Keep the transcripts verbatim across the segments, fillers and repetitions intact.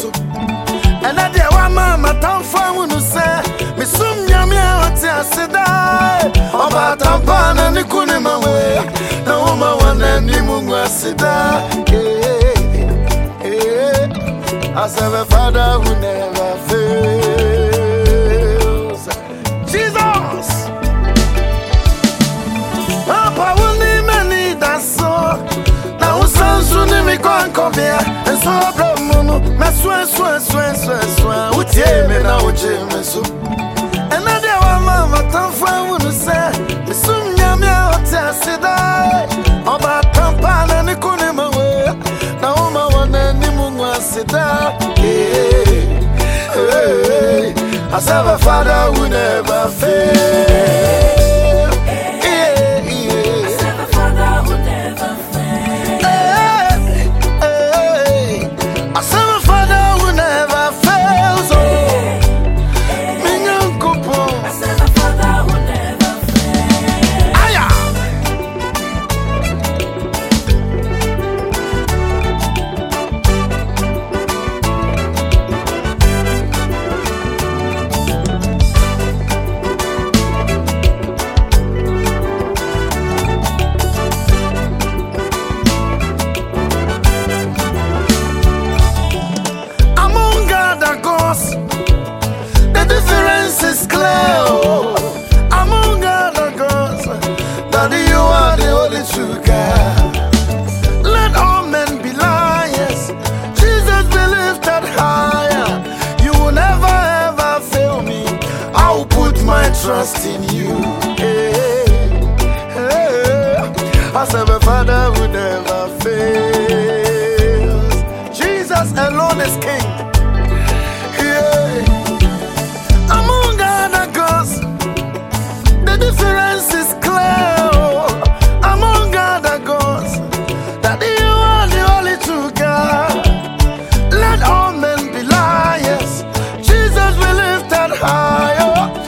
so. And I dear one mama town for who say, Miss Sumyamia, what's your sedai? About Tampana, Nikunima way. No woman, one and Nimunga Sida. I serve a father who never fails. Jesus! Papa will need many that so. Now, soon me go and come here. And so, Bramono, my swear, swear, swear, swear, swear. Would you me now, James? And I dare one mama, town friend, who say, Miss Sumyamia, what's your sedai? About Tampana, and Nikunima way. Now, my one and Nimunga Sida. I serve a father who never fails. Trust in you. Hey, hey. I serve a father who never fails. Jesus alone is King. Yeah. Among other gods, the difference is clear. Among other gods, that you are the only true God. Let all men be liars. Jesus will lift that higher.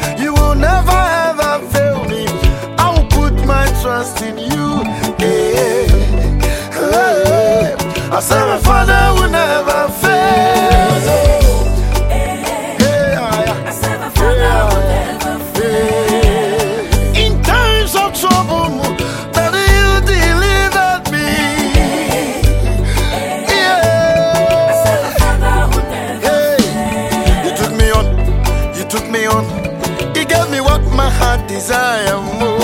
Trust in you. Hey, hey. I serve a father who never fails. Hey, hey. I serve a father who never fails. In times of trouble, that you delivered me. Yeah. I serve a father who never fails. You took me on, you took me on. You gave me what my heart desires more.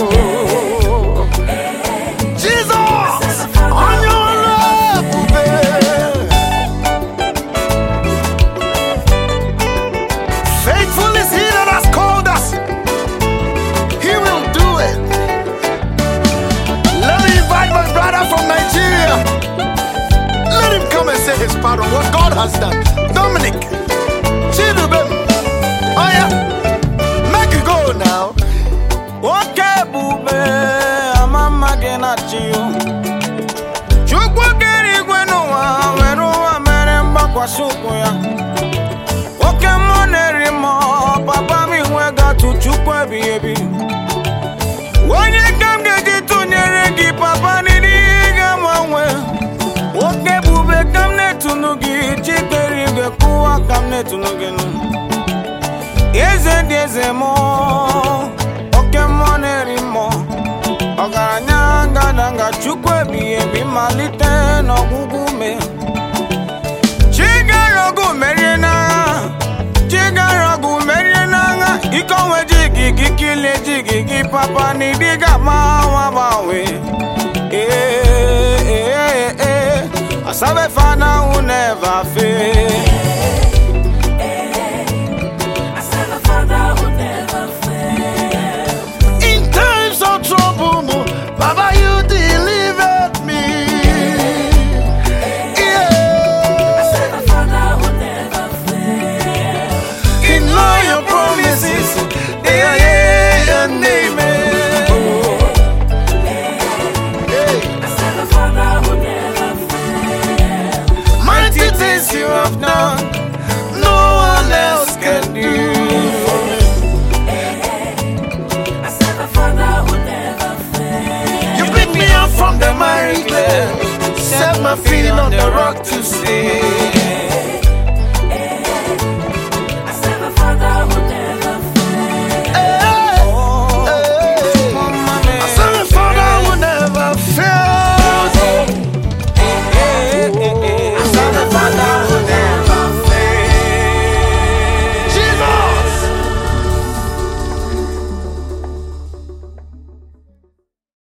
His part of what God has done. Dominic, Chidubem, oh yeah, make you go now. Okay, bube, I'm a maganachi. Chukwa keri gweno wa weru wa meremba kwa suku ya. Okay, moneri mo, papa mi wega tu chukwa biebi. Wanye kamge jitu nyeregi papa niniga mwanwe. Okay, bube kamne tunugi chikeri ge kuwa kamne tunugi nu. Eze deze mo, okay moneri mo. Ogaranya ngadanga chukwe biye bimalite no gugume. Chigarogu meriena, chigarogu meriena. Ikowe jigi gikile jigi gi papa ni diga mawa mawe. Eh eh eh eh. I serve a father who never fails. I serve a father who never fails. In times of trouble, Baba, you delivered me. Yeah. I serve a father who never fails. In all your promises, they are yeah and amen. You have done, no one else can do for me. I serve a father who never fails. You picked me up from the miry clay, set my feet on the rock to stay.